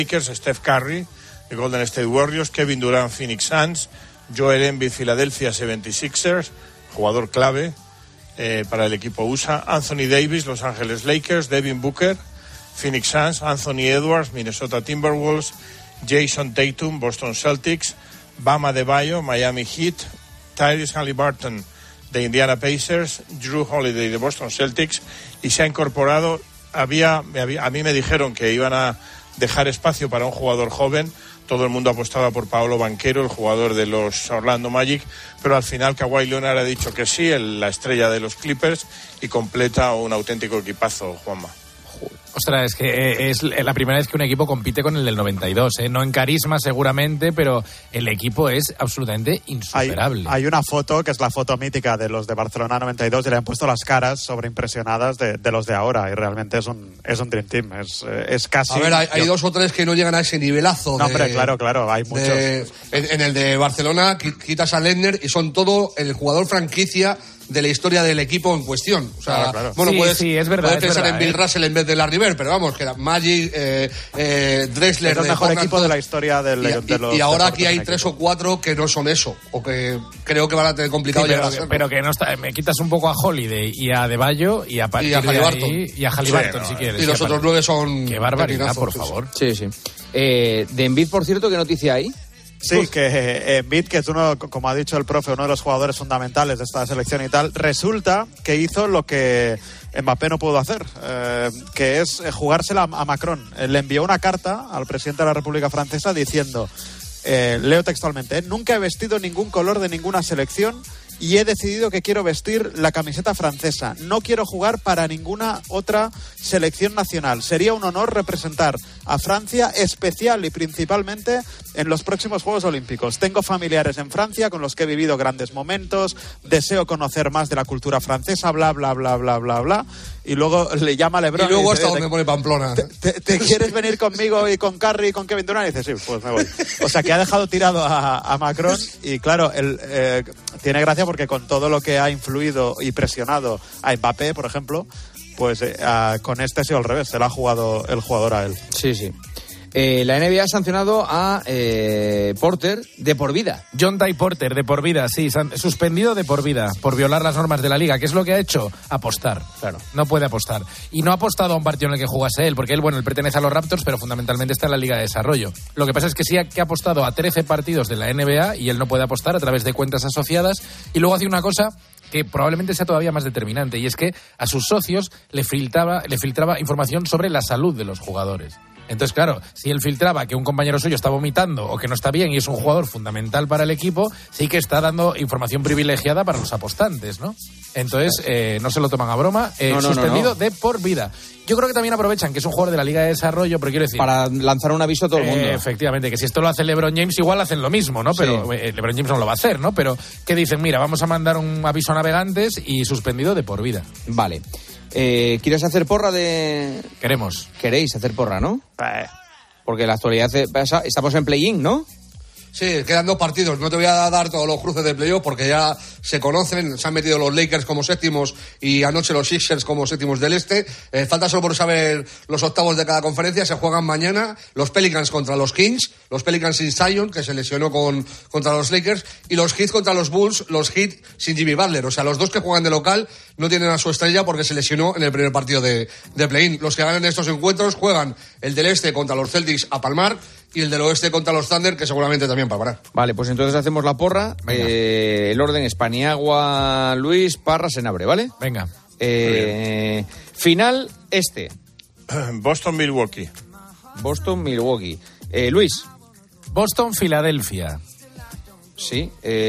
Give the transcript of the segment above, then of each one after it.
Lakers, Steph Curry, de Golden State Warriors, Kevin Durant, Phoenix Suns, Joel Embiid, Philadelphia 76ers, jugador clave para el equipo USA, Anthony Davis, Los Ángeles Lakers, Devin Booker, Phoenix Suns, Anthony Edwards, Minnesota Timberwolves, Jason Tatum, Boston Celtics, Bam Adebayo, Miami Heat, Tyrese Haliburton de Indiana Pacers, Jrue Holiday de Boston Celtics, y se ha incorporado, a mí me dijeron que iban a dejar espacio para un jugador joven. Todo el mundo apostaba por Paolo Banchero, el jugador de los Orlando Magic, pero al final Kawhi Leonard ha dicho que sí, la estrella de los Clippers, y completa un auténtico equipazo, Juanma. Ostras, es que es la primera vez que un equipo compite con el del 92, ¿eh? No en carisma seguramente, pero el equipo es absolutamente insuperable. Hay una foto que es la foto mítica de los de Barcelona 92 y le han puesto las caras sobreimpresionadas de los de ahora, y realmente es un Dream Team, es casi... A ver, hay dos o tres que no llegan a ese nivelazo. No, hombre, claro, hay muchos. En el de Barcelona quitas a Lendner y son todo el jugador franquicia de la historia del equipo en cuestión. O sea, claro. Bueno, sí, es verdad, puedes pensar en Bill Russell en vez de Larry Bird, pero vamos, que era Magic, Drexler... Es el mejor equipo de la historia de los... Y ahora aquí hay 3 o 4 que no son eso, o que creo que van a tener complicado llegar a ser. Pero que no está, me quitas un poco a Holiday y a Adebayo y a Haliburton. Y a Haliburton, si quieres. Y los otros 9 son... Qué barbaridad, por favor. Sí. De Embiid, por cierto, ¿qué noticia hay? Sí, que Embiid, que es uno, como ha dicho el profe, uno de los jugadores fundamentales de esta selección y tal, resulta que hizo lo que Mbappé no pudo hacer, que es jugársela a Macron. Le envió una carta al presidente de la República Francesa diciendo, leo textualmente, nunca he vestido ningún color de ninguna selección y he decidido que quiero vestir la camiseta francesa. No quiero jugar para ninguna otra selección nacional. Sería un honor representar a Francia, especial y principalmente en los próximos Juegos Olímpicos. Tengo familiares en Francia con los que he vivido grandes momentos, deseo conocer más de la cultura francesa, bla, bla, bla, bla, bla, bla. Y luego le llama a LeBron. Y luego hasta donde pone Pamplona. ¿Te quieres venir conmigo y con Curry y con Kevin Durant? Y dice, sí, pues me voy. O sea, que ha dejado tirado a Macron, y claro, él tiene gracia porque con todo lo que ha influido y presionado a Mbappé, por ejemplo, pues con este ha sido al revés, se lo ha jugado el jugador a él. Sí. La NBA ha sancionado a Porter de por vida. John Ty Porter, de por vida, sí, suspendido de por vida por violar las normas de la liga. ¿Qué es lo que ha hecho? Apostar. Claro, no puede apostar. Y no ha apostado a un partido en el que jugase él, porque él pertenece a los Raptors, pero fundamentalmente está en la Liga de Desarrollo. Lo que pasa es que sí que ha apostado a 13 partidos de la NBA y él no puede apostar a través de cuentas asociadas. Y luego hace una cosa que probablemente sea todavía más determinante, y es que a sus socios le filtraba información sobre la salud de los jugadores. Entonces, claro, si él filtraba que un compañero suyo está vomitando o que no está bien y es un jugador fundamental para el equipo, sí que está dando información privilegiada para los apostantes, ¿no? Entonces, no se lo toman a broma, suspendido de por vida. Yo creo que también aprovechan que es un jugador de la Liga de Desarrollo, pero quiero decir... Para lanzar un aviso a todo el mundo. Efectivamente, que si esto lo hace LeBron James, igual hacen lo mismo, ¿no? Pero LeBron James no lo va a hacer, ¿no? Pero que dicen, mira, vamos a mandar un aviso a navegantes y suspendido de por vida. Vale. ¿Quieres hacer porra de...? Queréis hacer porra, ¿no? Porque en la actualidad estamos en play-in, ¿no? Sí, quedan 2 partidos. No te voy a dar todos los cruces de playoff porque ya se conocen. Se han metido los Lakers como séptimos y anoche los Sixers como séptimos del este. Falta solo por saber los octavos de cada conferencia. Se juegan mañana los Pelicans contra los Kings, los Pelicans sin Zion, que se lesionó contra los Lakers, y los Heat contra los Bulls, los Heat sin Jimmy Butler. O sea, los dos que juegan de local no tienen a su estrella porque se lesionó en el primer partido de play-in. Los que ganan estos encuentros juegan el del este contra los Celtics a palmar y el del oeste contra los Thunder, que seguramente también palmará. Vale, pues entonces hacemos la porra. El orden es Paniagua, Luis, Parra, Senabre, ¿vale? Venga. Final este. Boston-Milwaukee. Luis. Boston-Filadelfia. Sí.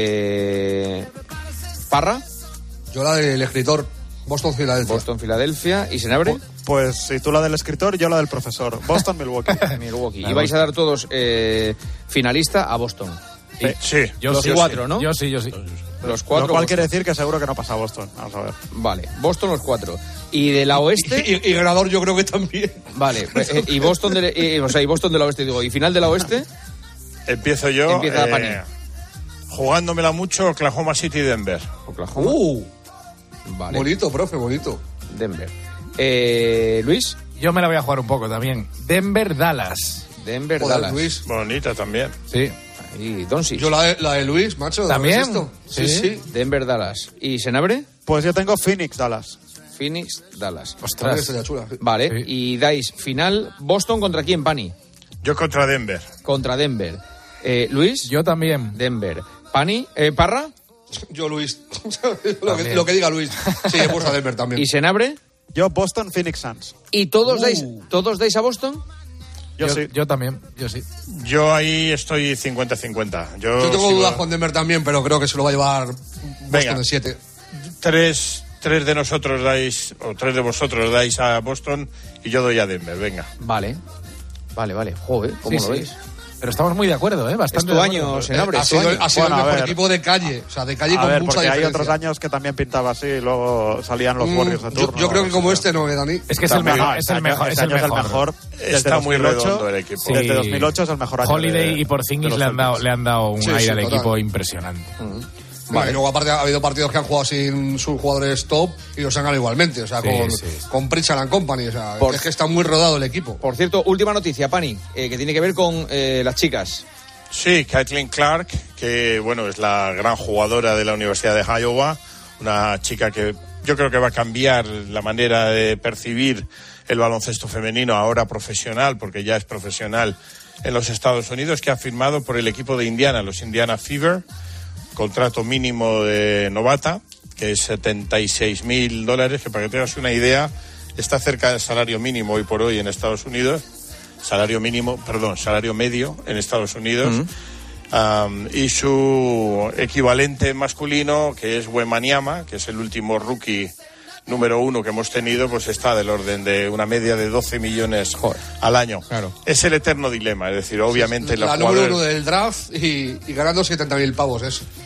Parra. Yo la del escritor. Boston-Filadelfia. ¿Y Senabre? Pues si tú la del escritor, yo la del profesor. Boston-Milwaukee. Y vais a dar todos finalista a Boston. Sí. Los 4, ¿no? Yo sí. Los 4. Lo cual quiere decir que seguro que no pasa Boston. Vamos a ver. Vale, Boston los 4. ¿Y de la oeste? Y ganador yo creo que también. Vale, y Boston y Boston de la oeste, digo. ¿Y final de la oeste? Empiezo yo. Empieza Pani. Jugándomela mucho, Oklahoma City-Denver. Oklahoma. Vale. Bonito, profe, bonito. Denver. Luis. Yo me la voy a jugar un poco también. Denver-Dallas. Denver, Joder, Dallas. Luis. Bonita también. Sí. Y Doncic. Yo la de Luis, macho. ¿También? ¿Has visto? Sí. Denver, Dallas. ¿Y Senabre? Pues yo tengo Phoenix, Dallas. Phoenix, Dallas. También estaría chula. Vale, Sí. y dais final, Boston contra quién, Pani? Yo contra Denver. Contra Denver. Luis, Yo también. Denver. Pani, Parra Yo, Luis. lo que diga Luis. Sí, he puesto a Denver también. y Senabre. Yo Boston, Phoenix Suns. ¿Y todos dais a Boston? Yo sí. Yo también, yo sí. Yo ahí estoy 50-50. Yo tengo dudas con Denver también, pero creo que se lo va a llevar Boston en 7. Tres de nosotros dais, o 3 de vosotros dais a Boston y yo doy a Denver, venga. Vale. Joder, ¿cómo Sí, lo sí. veis? Pero estamos muy de acuerdo, ¿eh? Es Bastante tu de año, acuerdo. Senabre. Ha sido el Bueno, a mejor ver. equipo de calle. O sea, de calle A con ver, mucha porque hay diferencia. otros años que también pintaba así y luego salían los Warriors de turno. Yo creo que como este no, Dani. Es que es el mejor. Es el mejor. Este año es el mejor. Está muy 2008, redondo el equipo. Sí. Desde 2008 es el mejor año. Holiday de- y Porzingis de los le han dado un Sí, aire sí, al total. equipo impresionante. Vale. Y luego aparte ha habido partidos que han jugado sin sus jugadores top y los han ganado igualmente. O sea, Sí, con, sí. con Pritchard and Company. O sea, Por- es que está muy rodado el equipo. Por cierto, última noticia, Pani, que tiene que ver con las chicas. Sí, Caitlin Clark, que bueno, es la gran jugadora de la Universidad de Iowa, una chica que yo creo que va a cambiar la manera de percibir el baloncesto femenino ahora profesional, porque ya es profesional en los Estados Unidos, que ha firmado por el equipo de Indiana, los Indiana Fever, contrato mínimo de novata, que es $76,000, que para que tengas una idea, está cerca del salario mínimo hoy por hoy en Estados Unidos. Salario medio en Estados Unidos. Y su equivalente masculino, que es Wembanyama, que es el último rookie número 1 que hemos tenido, pues está del orden de una media de 12 millones al año. Claro. Es el eterno dilema, es decir, obviamente La los número jugadores... 1 del draft y ganando 70.000 pavos.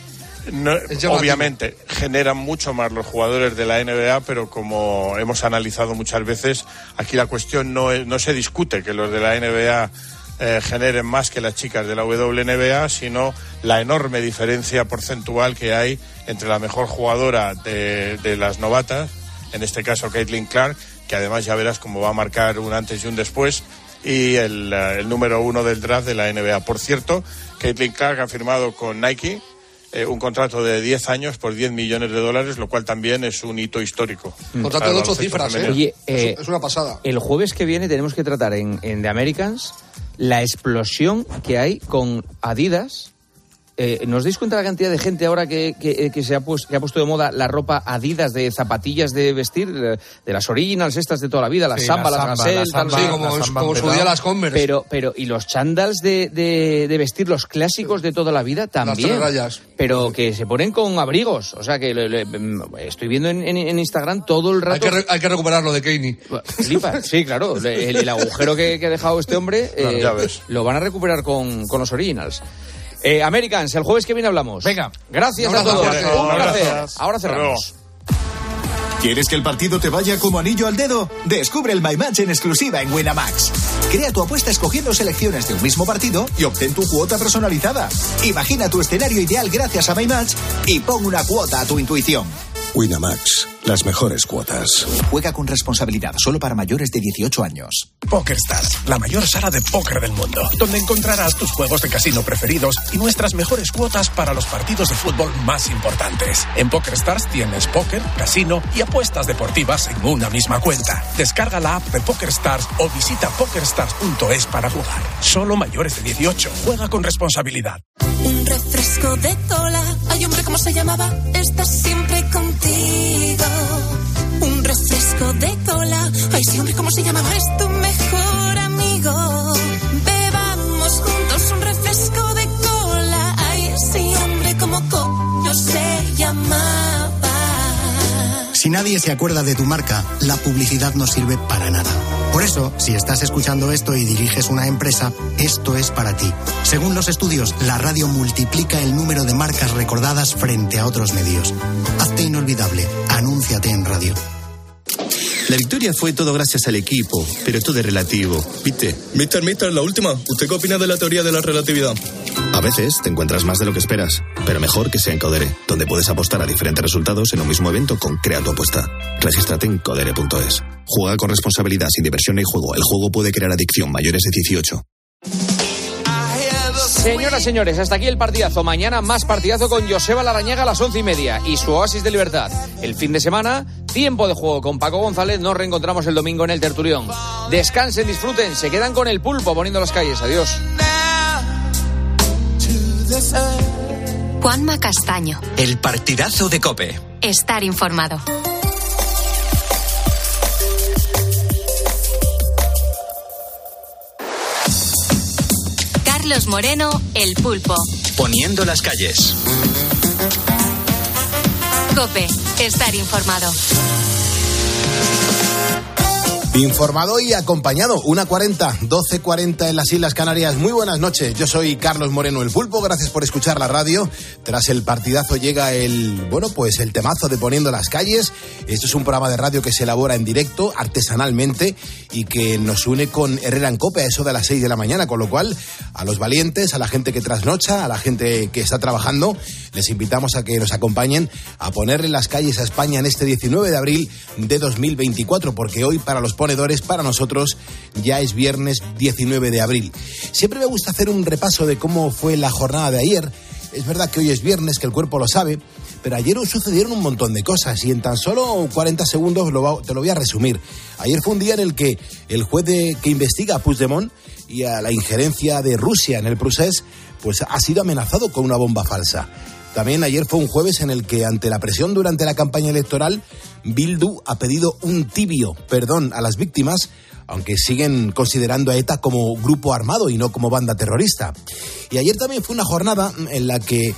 No, Es llamativo. obviamente generan mucho más los jugadores de la NBA, pero como hemos analizado muchas veces, aquí la cuestión no se discute que los de la NBA generen más que las chicas de la WNBA, sino la enorme diferencia porcentual que hay entre la mejor jugadora de las novatas, en este caso Caitlin Clark, que además ya verás cómo va a marcar un antes y un después, y el número 1 del draft de la NBA. Por cierto, Caitlin Clark ha firmado con Nike un contrato de 10 años por $10 millones, lo cual también es un hito histórico. Contrato Para de el 8 baloncesto cifras, femenino. Oye, es una pasada. el jueves que viene tenemos que tratar en The Americans la explosión que hay con Adidas. ¿No os dais cuenta de la cantidad de gente ahora que ha puesto de moda la ropa Adidas de zapatillas de vestir, de las originals estas de toda la vida, las Sí, Samba, la las Samba, Gazelle, la tal, Samba. Sí, sí. como su día las Converse. Pero y los chandals de vestir, los clásicos de toda la vida también. tres rayas. Pero que se ponen con abrigos. O sea, que estoy viendo en Instagram todo el rato. Hay que recuperar lo de Keynes. Flipa, sí, claro. El agujero que ha dejado este hombre Claro, ya ves. lo van a recuperar con los originals. Americans, el jueves que viene hablamos. Venga. Gracias Un a abrazo todos. fuerte. Un Un abrazo. placer. Ahora Hasta cerramos. ¿Quieres que el partido te vaya como anillo al dedo? Descubre el My Match en exclusiva en Winamax. Crea tu apuesta escogiendo selecciones de un mismo partido y obtén tu cuota personalizada. Imagina tu escenario ideal gracias a My Match y pon una cuota a tu intuición. Winamax, las mejores cuotas. Juega con responsabilidad, solo para mayores de 18 años. PokerStars, la mayor sala de póker del mundo, donde encontrarás tus juegos de casino preferidos y nuestras mejores cuotas para los partidos de fútbol más importantes. En PokerStars tienes póker, casino y apuestas deportivas en una misma cuenta. Descarga la app de PokerStars o visita pokerstars.es para jugar. Solo mayores de 18. Juega con responsabilidad. Un refresco de cola. Ay, hombre, ¿cómo se llamaba? Estás siempre contigo. Un refresco de cola. Ay, sí, hombre, ¿cómo se llamaba? Es tu mejor amigo. Bebamos juntos un refresco de cola. Ay, sí, hombre, ¿cómo coño se llamaba? Si nadie se acuerda de tu marca, la publicidad no sirve para nada. Por eso, si estás escuchando esto y diriges una empresa, esto es para ti. Según los estudios, la radio multiplica el número de marcas recordadas frente a otros medios. Hazte inolvidable. Anúnciate en radio. La victoria fue todo gracias al equipo, pero todo es relativo, ¿viste? Mister, la última. ¿Usted qué opina de la teoría de la relatividad? A veces te encuentras más de lo que esperas, pero mejor que sea en Codere, donde puedes apostar a diferentes resultados en un mismo evento con Crea tu apuesta. Regístrate en codere.es. Juega con responsabilidad, sin diversión ni juego. El juego puede crear adicción. Mayores de 18. Señoras, señores, hasta aquí el partidazo. Mañana más partidazo con Joseba Larrañaga a las 11:30 y su Oasis de Libertad. El fin de semana, tiempo de juego con Paco González. Nos reencontramos el domingo en el Tertulión. Descansen, disfruten, se quedan con el Pulpo poniendo las calles. Adiós. Juanma Castaño. El partidazo de COPE. Estar informado. Carlos Moreno, el Pulpo. Poniendo las calles. COPE. Estar informado. Informado y acompañado, 1:40, 12:40 en las Islas Canarias. Muy buenas noches, yo soy Carlos Moreno, el Pulpo, gracias por escuchar la radio. Tras el partidazo llega el temazo de Poniendo las calles. Esto es un programa de radio que se elabora en directo, artesanalmente, y que nos une con Herrera en Cope a eso de las 6 de la mañana, con lo cual a los valientes, a la gente que trasnocha, a la gente que está trabajando, les invitamos a que nos acompañen a ponerle las calles a España en este 19 de abril de 2024, porque hoy para los ponedores, para nosotros, ya es viernes 19 de abril. Siempre me gusta hacer un repaso de cómo fue la jornada de ayer. Es verdad que hoy es viernes, que el cuerpo lo sabe, pero ayer sucedieron un montón de cosas y en tan solo 40 segundos te lo voy a resumir. Ayer fue un día en el que el juez que investiga a Puigdemont y a la injerencia de Rusia en el procés, pues ha sido amenazado con una bomba falsa. También ayer fue un jueves en el que, ante la presión durante la campaña electoral, Bildu ha pedido un tibio perdón a las víctimas, aunque siguen considerando a ETA como grupo armado y no como banda terrorista. Y ayer también fue una jornada en la que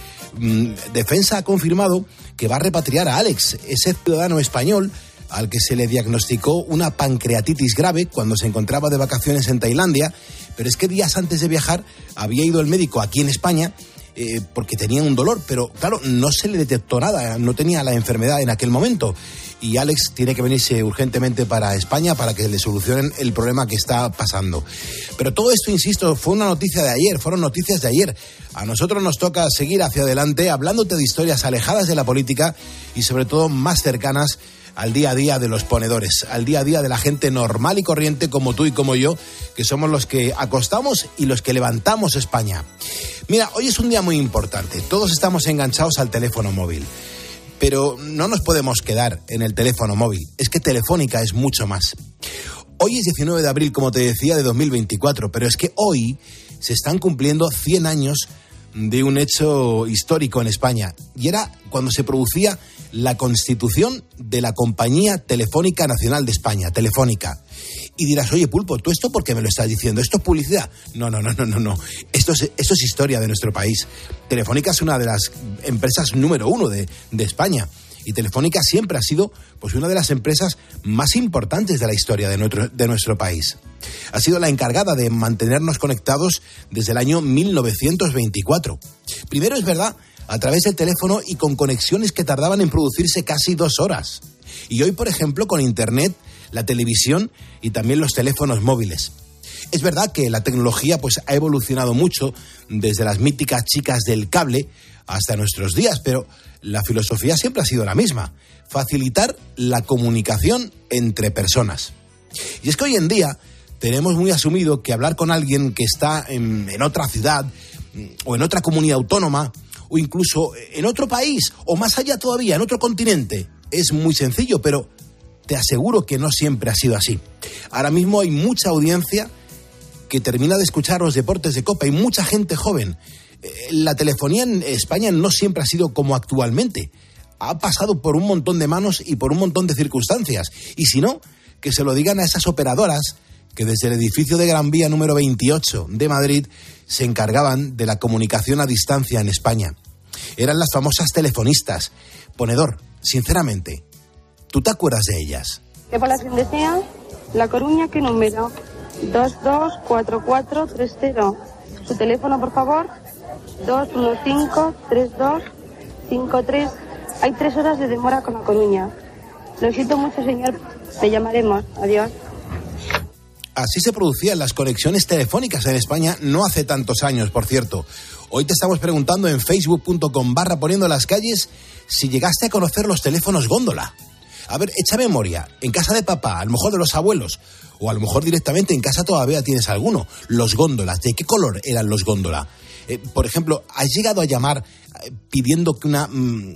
Defensa ha confirmado que va a repatriar a Alex, ese ciudadano español al que se le diagnosticó una pancreatitis grave cuando se encontraba de vacaciones en Tailandia, pero es que días antes de viajar había ido el médico aquí en España porque tenía un dolor, pero claro, no se le detectó nada, no tenía la enfermedad en aquel momento. Y Alex tiene que venirse urgentemente para España para que le solucionen el problema que está pasando. Pero todo esto, insisto, fue una noticia de ayer, fueron noticias de ayer. A nosotros nos toca seguir hacia adelante hablándote de historias alejadas de la política y sobre todo más cercanas al día a día de los ponedores, al día a día de la gente normal y corriente como tú y como yo, que somos los que acostamos y los que levantamos España. Mira, hoy es un día muy importante, todos estamos enganchados al teléfono móvil, pero no nos podemos quedar en el teléfono móvil, es que Telefónica es mucho más. Hoy es 19 de abril, como te decía, de 2024, pero es que hoy se están cumpliendo 100 años de un hecho histórico en España, y era cuando se producía la constitución de la Compañía Telefónica Nacional de España, Telefónica. Y dirás, oye, Pulpo, ¿tú esto por qué me lo estás diciendo? ¿Esto es publicidad? No. Esto es historia de nuestro país. Telefónica es una de las empresas número 1 de España. Y Telefónica siempre ha sido pues una de las empresas más importantes de la historia de nuestro país. Ha sido la encargada de mantenernos conectados desde el año 1924. Primero, es verdad, a través del teléfono y con conexiones que tardaban en producirse casi 2 horas. Y hoy, por ejemplo, con Internet, la televisión y también los teléfonos móviles. Es verdad que la tecnología pues ha evolucionado mucho desde las míticas chicas del cable hasta nuestros días, pero la filosofía siempre ha sido la misma: facilitar la comunicación entre personas. Y es que hoy en día tenemos muy asumido que hablar con alguien que está en otra ciudad o en otra comunidad autónoma o incluso en otro país o más allá todavía, en otro continente, es muy sencillo, pero te aseguro que no siempre ha sido así. Ahora mismo hay mucha audiencia que termina de escuchar los deportes de COPE, hay mucha gente joven. La telefonía en España no siempre ha sido como actualmente. Ha pasado por un montón de manos y por un montón de circunstancias. Y si no, que se lo digan a esas operadoras que desde el edificio de Gran Vía número 28 de Madrid se encargaban de la comunicación a distancia en España. Eran las famosas telefonistas. Ponedor, sinceramente, ¿tú te acuerdas de ellas? ¿Qué población desea? La Coruña, ¿qué número? 224430. Su teléfono, por favor. 215-3253. Hay 3 horas de demora con La Coruña. Lo siento mucho, señor. Te llamaremos. Adiós. Así se producían las conexiones telefónicas en España no hace tantos años, por cierto. Hoy te estamos preguntando en facebook.com/poniendo las calles si llegaste a conocer los teléfonos góndola. A ver, echa memoria. En casa de papá, a lo mejor de los abuelos, o a lo mejor directamente en casa todavía tienes alguno. Los góndolas, ¿de qué color eran los góndola? Por ejemplo, ¿has llegado a llamar pidiendo que una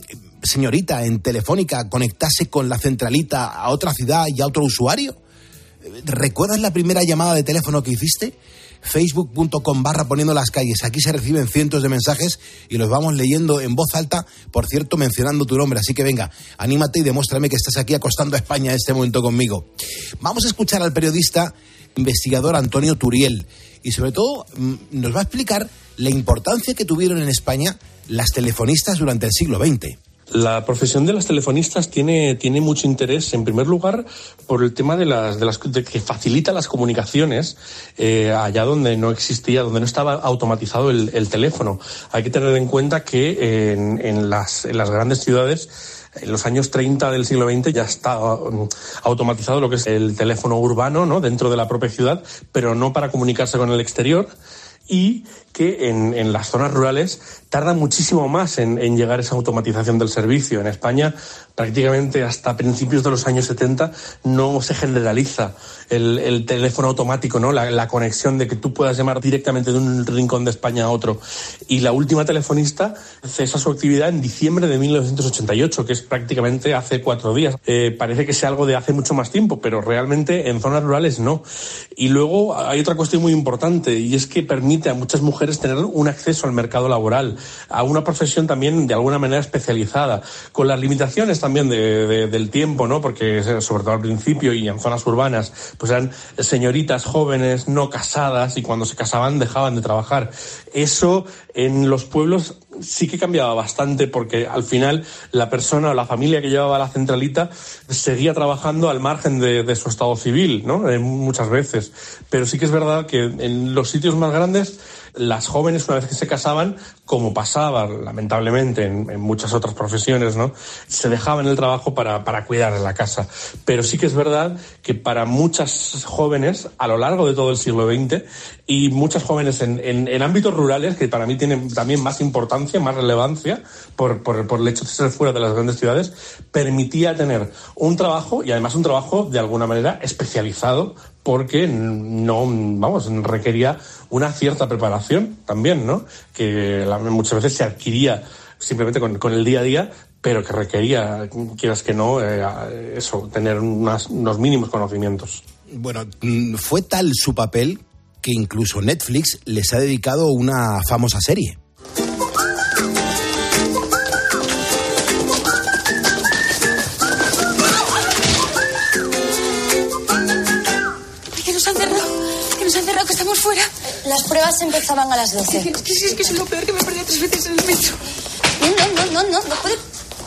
señorita en Telefónica conectase con la centralita a otra ciudad y a otro usuario? ¿Recuerdas la primera llamada de teléfono que hiciste? Facebook.com/poniendo las calles. Aquí se reciben cientos de mensajes y los vamos leyendo en voz alta, por cierto, mencionando tu nombre. Así que venga, anímate y demuéstrame que estás aquí acostando a España en este momento conmigo. Vamos a escuchar al periodista investigador Antonio Turiel y sobre todo nos va a explicar la importancia que tuvieron en España las telefonistas durante el siglo XX. La profesión de las telefonistas tiene mucho interés, en primer lugar, por el tema de que facilita las comunicaciones allá donde no existía, donde no estaba automatizado el teléfono. Hay que tener en cuenta que en las grandes ciudades, en los años 30 del siglo XX ya está automatizado lo que es el teléfono urbano, ¿no?, dentro de la propia ciudad, pero no para comunicarse con el exterior. Y que en las zonas rurales tarda muchísimo más en llegar esa automatización del servicio. En España, prácticamente hasta principios de los años 70, no se generaliza el teléfono automático, ¿no? La conexión de que tú puedas llamar directamente de un rincón de España a otro. Y la última telefonista cesa su actividad en diciembre de 1988, que es prácticamente hace 4 días. Parece que sea algo de hace mucho más tiempo, pero realmente en zonas rurales no. Y luego hay otra cuestión muy importante, y es que permite a muchas mujeres tener un acceso al mercado laboral, a una profesión también de alguna manera especializada, con las limitaciones también del tiempo, ¿no? Porque sobre todo al principio y en zonas urbanas, pues eran señoritas jóvenes no casadas y cuando se casaban dejaban de trabajar. Eso en los pueblos sí que cambiaba bastante, porque al final la persona o la familia que llevaba la centralita seguía trabajando al margen de su estado civil, ¿no? Muchas veces. Pero sí que es verdad que en los sitios más grandes, las jóvenes, una vez que se casaban, como pasaba lamentablemente en muchas otras profesiones, ¿no?, se dejaban el trabajo para cuidar de la casa. Pero sí que es verdad que para muchas jóvenes a lo largo de todo el siglo XX, y muchas jóvenes en ámbitos rurales, que para mí tienen también más importancia, más relevancia por el hecho de ser fuera de las grandes ciudades, permitía tener un trabajo, y además un trabajo de alguna manera especializado, porque requería una cierta preparación también, ¿no?, que muchas veces se adquiría simplemente con el día a día, pero que requería, quieras que no, tener unos mínimos conocimientos. Bueno, fue tal su papel que incluso Netflix les ha dedicado una famosa serie. Que nos han cerrado, que estamos fuera. Las pruebas empezaban a las 12. Es que es lo peor, que me perdí 3 veces en el metro. No puede...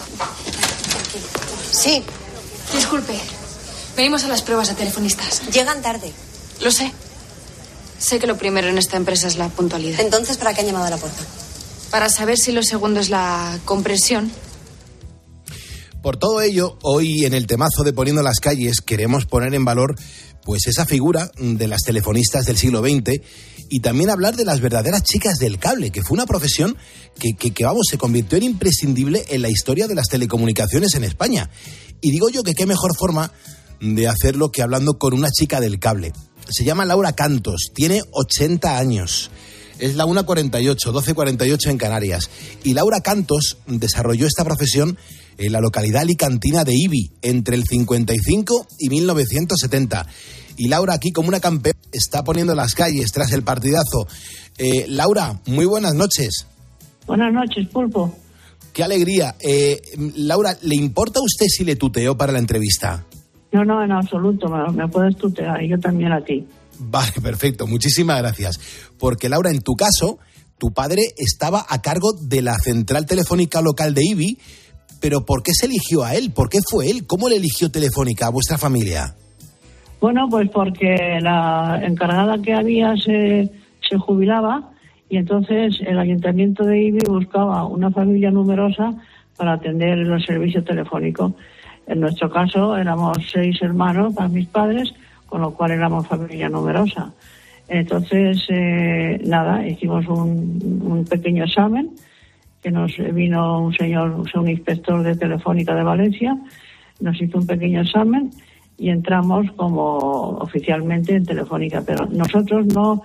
Sí. Disculpe, venimos a las pruebas de telefonistas. Llegan tarde. Lo sé. Sé que lo primero en esta empresa es la puntualidad. Entonces, ¿para qué han llamado a la puerta? Para saber si lo segundo es la compresión. Por todo ello, hoy en el temazo de Poniendo las calles queremos poner en valor pues esa figura de las telefonistas del siglo XX y también hablar de las verdaderas chicas del cable, que fue una profesión que se convirtió en imprescindible en la historia de las telecomunicaciones en España. Y digo yo que qué mejor forma de hacerlo que hablando con una chica del cable. Se llama Laura Cantos, tiene 80 años. Es la 1:48, 12:48 en Canarias. Y Laura Cantos desarrolló esta profesión en la localidad alicantina de Ibi entre el 55 y 1970. Y Laura, aquí como una campeona, está poniendo las calles tras el partidazo. Laura, muy buenas noches. Buenas noches, Pulpo. Qué alegría. Laura, ¿le importa a usted si le tuteo para la entrevista? No, en absoluto, me puedes tutear, y yo también a ti. Vale, perfecto, muchísimas gracias. Porque, Laura, en tu caso, tu padre estaba a cargo de la central telefónica local de Ibi, pero ¿por qué se eligió a él? ¿Por qué fue él? ¿Cómo le eligió Telefónica a vuestra familia? Bueno, pues porque la encargada que había se jubilaba y entonces el ayuntamiento de Ibi buscaba una familia numerosa para atender el servicio telefónico. En nuestro caso éramos 6 hermanos para mis padres, con lo cual éramos familia numerosa. Entonces, hicimos un pequeño examen, que nos vino un inspector de Telefónica de Valencia, nos hizo un pequeño examen y entramos como oficialmente en Telefónica, pero nosotros no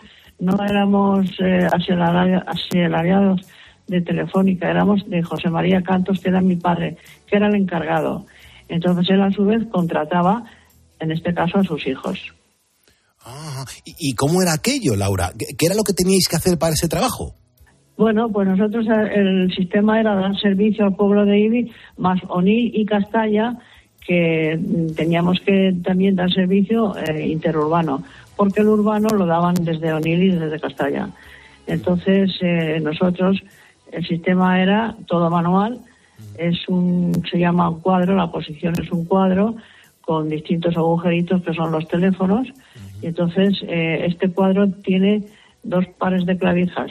no éramos asalariados de Telefónica, éramos de José María Cantos, que era mi padre, que era el encargado. Entonces él a su vez contrataba, en este caso, a sus hijos. ¿Y cómo era aquello, Laura? ¿Qué era lo que teníais que hacer para ese trabajo? Bueno, pues nosotros el sistema era dar servicio al pueblo de Ibi, más Onil y Castalla, que teníamos que también dar servicio interurbano, porque el urbano lo daban desde Onil y desde Castalla. Entonces nosotros, el sistema era todo manual, se llama un cuadro, la posición es un cuadro con distintos agujeritos que son los teléfonos, y entonces este cuadro tiene 2 pares de clavijas,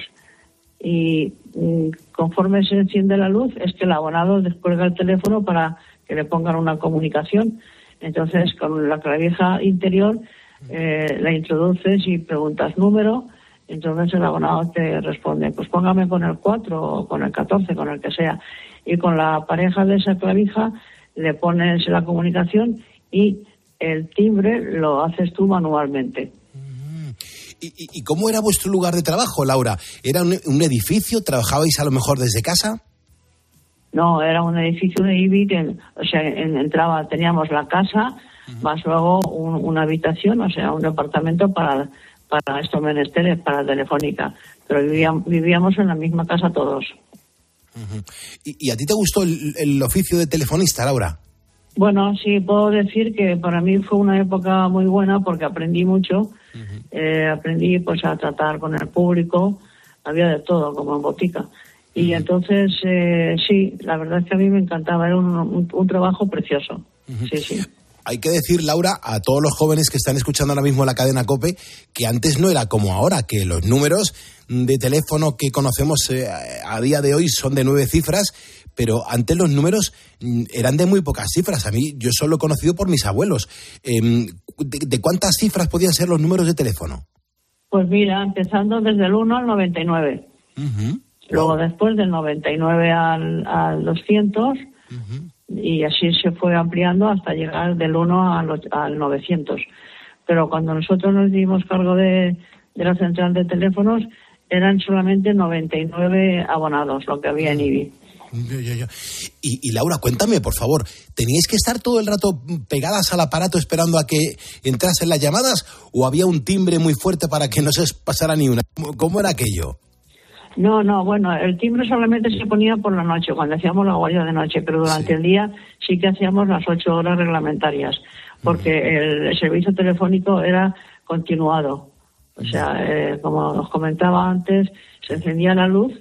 y conforme se enciende la luz es que el abonado descuelga el teléfono para que le pongan una comunicación. Entonces con la clavija interior la introduces y preguntas número, entonces el abonado te responde, pues póngame con el 4 o con el 14, con el que sea, y con la pareja de esa clavija le pones la comunicación y el timbre lo haces tú manualmente. ¿Y cómo era vuestro lugar de trabajo, Laura? ¿Era un edificio? ¿Trabajabais a lo mejor desde casa? No, era un edificio de IBI, teníamos la casa, más luego una habitación, o sea, un departamento para estos menesteres, para Telefónica. Pero vivíamos en la misma casa todos. ¿Y a ti te gustó el oficio de telefonista, Laura? Bueno, sí, puedo decir que para mí fue una época muy buena porque aprendí mucho. Aprendí pues a tratar con el público, había de todo, como en botica. Y entonces, sí, la verdad es que a mí me encantaba, era un trabajo precioso. Sí. Hay que decir, Laura, a todos los jóvenes que están escuchando ahora mismo la cadena COPE, que antes no era como ahora, que los números de teléfono que conocemos a día de hoy son de 9 cifras, pero antes los números eran de muy pocas cifras. A mí, yo solo he conocido por mis abuelos. ¿De cuántas cifras podían ser los números de teléfono? Pues mira, empezando desde el 1 al 99. Luego después del 99 al 200, y así se fue ampliando hasta llegar del 1 al 900. Pero cuando nosotros nos dimos cargo de la central de teléfonos, eran solamente 99 abonados, lo que había en IBI. Y Laura, cuéntame, por favor, ¿teníais que estar todo el rato pegadas al aparato esperando a que entrasen las llamadas o había un timbre muy fuerte para que no se pasara ni una? ¿Cómo era aquello? No, bueno, el timbre solamente se ponía por la noche, cuando hacíamos la guardia de noche, pero durante el día sí que hacíamos las 8 horas reglamentarias, porque el servicio telefónico era continuado. O sea, como os comentaba antes, se encendía la luz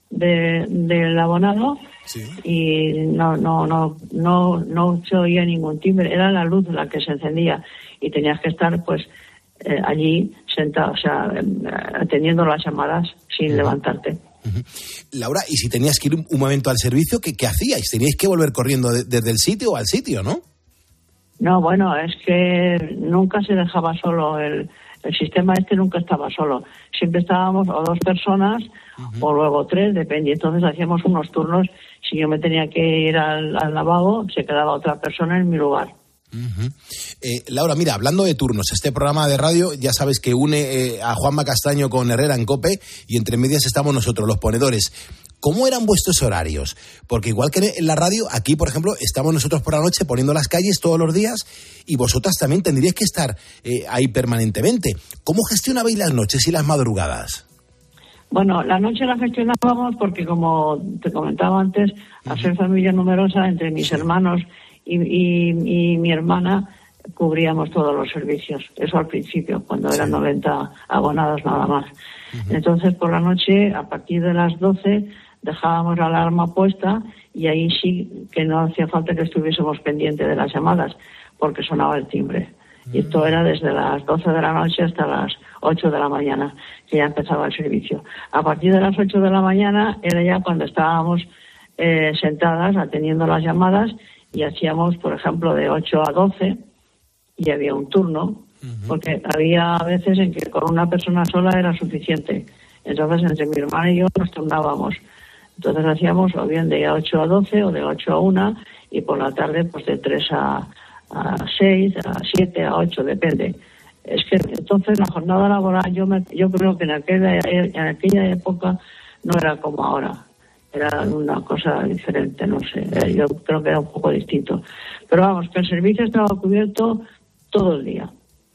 del abonado y no se oía ningún timbre, era la luz la que se encendía y tenías que estar pues allí sentado, o sea, atendiendo las llamadas sin levantarte. Laura, y si tenías que ir un momento al servicio, ¿qué hacíais? ¿Teníais que volver corriendo desde el sitio al sitio, no? No, bueno, es que nunca se dejaba solo el sistema nunca estaba solo. Siempre estábamos o 2 personas o luego 3, depende. Entonces hacíamos unos turnos. Si yo me tenía que ir al lavabo, se quedaba otra persona en mi lugar. Laura, mira, hablando de turnos, este programa de radio ya sabes que une a Juanma Castaño con Herrera en COPE y entre medias estamos nosotros, los ponedores. ¿Cómo eran vuestros horarios? Porque igual que en la radio, aquí, por ejemplo, estamos nosotros por la noche poniendo las calles todos los días y vosotras también tendríais que estar ahí permanentemente. ¿Cómo gestionabais las noches y las madrugadas? Bueno, la noche la gestionábamos porque, como te comentaba antes, al ser familia numerosa, entre mis hermanos y mi hermana, cubríamos todos los servicios. Eso al principio, cuando eran 90 abonados nada más. Entonces, por la noche, a partir de las 12, dejábamos la alarma puesta y ahí sí que no hacía falta que estuviésemos pendientes de las llamadas, porque sonaba el timbre. Y esto era desde las 12 de la noche hasta las 8 de la mañana, que ya empezaba el servicio. A partir de las 8 de la mañana era ya cuando estábamos sentadas atendiendo las llamadas y hacíamos, por ejemplo, de 8 a 12 y había un turno, porque había veces en que con una persona sola era suficiente. Entonces, entre mi hermana y yo nos turnábamos. Entonces hacíamos o bien de 8 a 12 o de 8 a 1 y por la tarde pues de 3 a 6, a 7, a 8, depende. Es que entonces la jornada laboral, yo creo que en aquella época no era como ahora. Era una cosa diferente, no sé. Yo creo que era un poco distinto. Pero vamos, que el servicio estaba cubierto todo el día.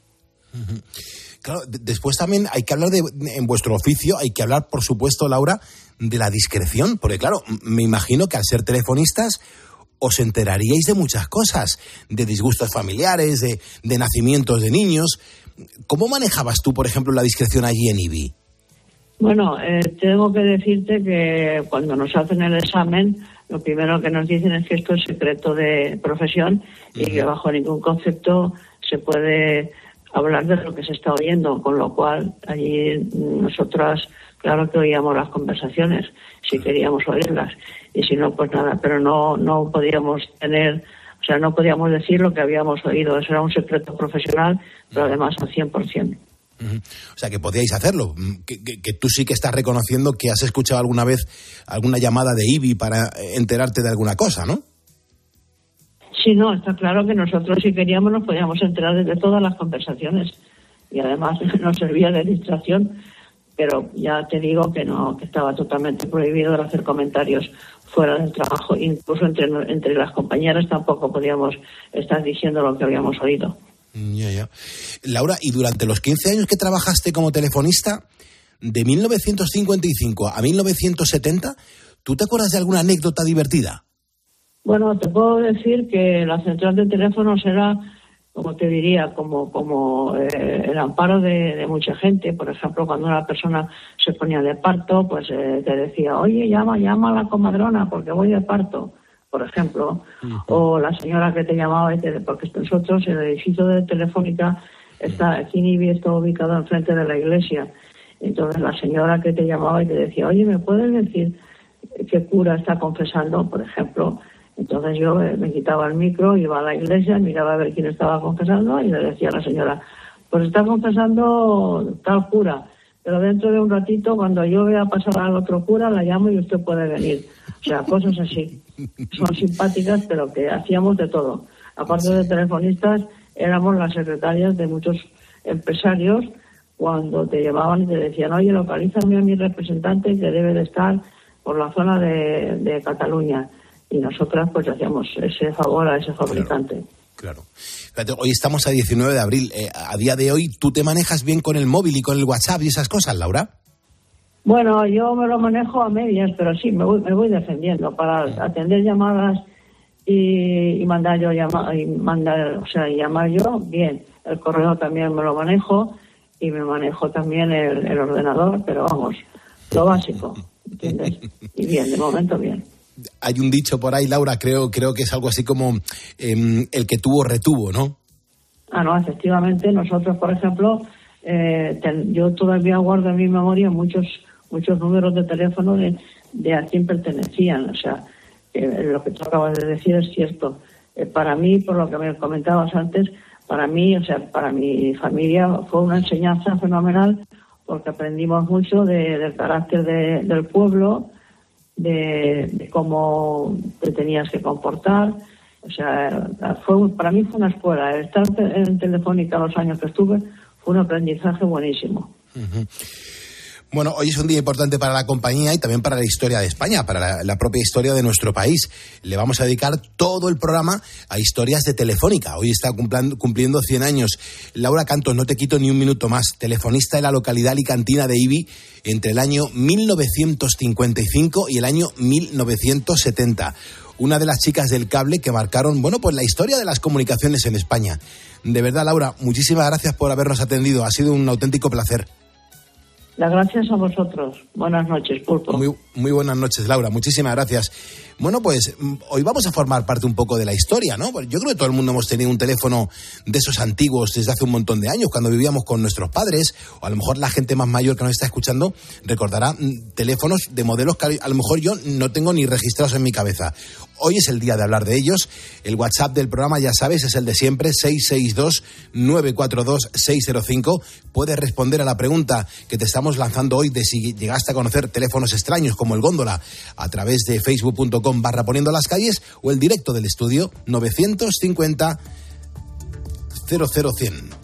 Claro, después también hay que hablar en vuestro oficio, hay que hablar, por supuesto, Laura, de la discreción. Porque claro, me imagino que al ser telefonistas os enteraríais de muchas cosas, de disgustos familiares, de nacimientos de niños. ¿Cómo manejabas tú, por ejemplo, la discreción allí en IBI? Bueno, tengo que decirte que cuando nos hacen el examen, lo primero que nos dicen es que esto es secreto de profesión y que bajo ningún concepto se puede hablar de lo que se está oyendo, con lo cual allí nosotras, claro que oíamos las conversaciones, si queríamos oírlas, y si no, pues nada, pero no podíamos no podíamos decir lo que habíamos oído, eso era un secreto profesional, pero además al 100%. O sea, que podíais hacerlo, que tú sí que estás reconociendo que has escuchado alguna vez alguna llamada de IBI para enterarte de alguna cosa, ¿no? Sí, no, está claro que nosotros si queríamos nos podíamos enterar de todas las conversaciones y además nos servía de distracción, pero ya te digo que no, que estaba totalmente prohibido hacer comentarios fuera del trabajo, incluso entre las compañeras tampoco podíamos estar diciendo lo que habíamos oído. Ya. Laura, y durante los 15 años que trabajaste como telefonista, de 1955 a 1970, ¿tú te acuerdas de alguna anécdota divertida? Bueno, te puedo decir que la central de teléfonos era, como te diría, como el amparo de mucha gente. Por ejemplo, cuando una persona se ponía de parto, pues te decía, oye, llama a la comadrona porque voy de parto, por ejemplo. O la señora que te llamaba, porque nosotros, el edificio de Telefónica, aquí en IBI está ubicado enfrente de la iglesia. Entonces la señora que te llamaba y te decía, oye, ¿me puedes decir qué cura está confesando, por ejemplo? Entonces yo me quitaba el micro, iba a la iglesia, miraba a ver quién estaba confesando y le decía a la señora, pues está confesando tal cura, pero dentro de un ratito, cuando yo vea pasar al otro cura, la llamo y usted puede venir. O sea, cosas así. Son simpáticas, pero que hacíamos de todo. Aparte de telefonistas, éramos las secretarias de muchos empresarios cuando te llamaban y te decían, oye, localízame a mi representante que debe de estar por la zona de Cataluña. Y nosotras pues hacíamos ese favor a ese fabricante. Claro. Fíjate, hoy estamos a 19 de abril. A día de hoy, ¿tú te manejas bien con el móvil y con el WhatsApp y esas cosas, Laura? Bueno, yo me lo manejo a medias, pero sí, me voy defendiendo para atender llamadas y mandar yo llamar yo, bien. El correo también me lo manejo y me manejo también el ordenador, pero vamos, lo básico, ¿entiendes? Y bien, de momento bien. Hay un dicho por ahí, Laura, creo que es algo así como el que tuvo retuvo, ¿no? No, efectivamente, nosotros, por ejemplo, yo todavía guardo en mi memoria muchos números de teléfono de a quién pertenecían. O sea, lo que tú acabas de decir es cierto. Para mí, por lo que me comentabas antes, para mí, o sea, para mi familia fue una enseñanza fenomenal porque aprendimos mucho del carácter del pueblo, de cómo te tenías que comportar. O sea, para mí fue una escuela. El estar en Telefónica los años que estuve fue un aprendizaje buenísimo. Uh-huh. Bueno, hoy es un día importante para la compañía y también para la historia de España, para la propia historia de nuestro país. Le vamos a dedicar todo el programa a historias de Telefónica. Hoy está cumpliendo 100 años. Laura Cantos, no te quito ni un minuto más. Telefonista de la localidad alicantina de Ibi entre el año 1955 y el año 1970. Una de las chicas del cable que marcaron, pues la historia de las comunicaciones en España. De verdad, Laura, muchísimas gracias por habernos atendido. Ha sido un auténtico placer. Las gracias a vosotros. Buenas noches, Pulpo. Muy buenas noches, Laura. Muchísimas gracias. Bueno, pues hoy vamos a formar parte un poco de la historia, ¿no? Yo creo que todo el mundo hemos tenido un teléfono de esos antiguos desde hace un montón de años, cuando vivíamos con nuestros padres, o a lo mejor la gente más mayor que nos está escuchando recordará teléfonos de modelos que a lo mejor yo no tengo ni registrados en mi cabeza. Hoy es el día de hablar de ellos. El WhatsApp del programa, ya sabes, es el de siempre, 662-942-605. Puedes responder a la pregunta que te estamos lanzando hoy de si llegaste a conocer teléfonos extraños como el Góndola a través de facebook.com/poniendo las calles o el directo del estudio 950 00100.